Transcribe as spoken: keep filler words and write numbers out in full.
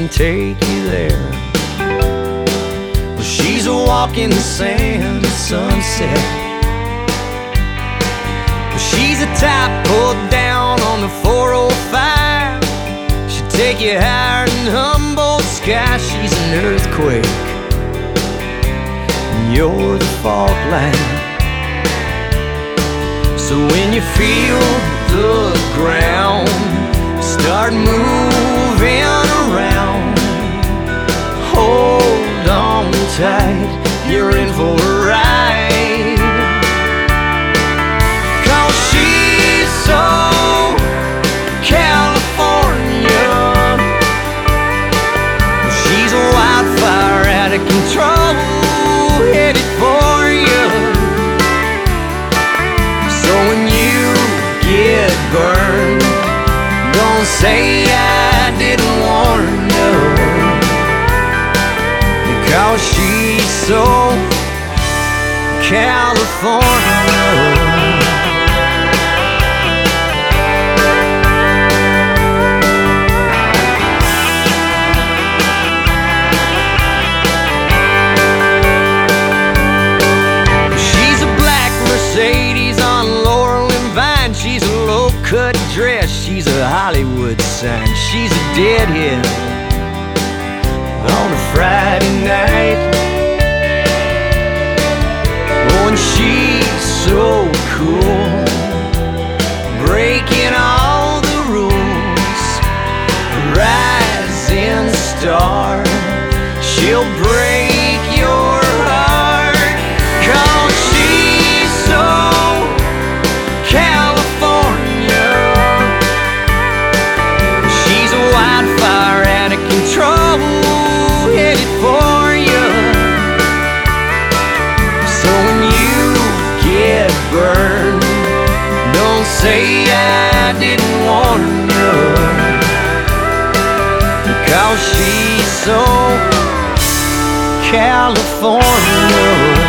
take you there. Well, she's a walk in the sand at sunset. Well, she's a type pulled down on the four oh five. She'll take you higher than Humboldt sky. She's an earthquake, and you're the fault line. So when you feel the ground start moving around, hold on tight, you're in for a ride. 'Cause she's so California. She's a wildfire out of control, headed for you. So when you get burned, don't say I didn't warn you, because she's so California. She's a black Mercedes on Laurel and Vine. She's a low-cut dress, she's a Hollywood sign. She's a deadhead on a Friday night. Oh, and she's so cool, breaking all the rules, rising star. She'll break your heart, 'cause she's so California. She's a wildfire out of control, headed for you. So when you get burned, don't say I didn't warn you, because she's so California.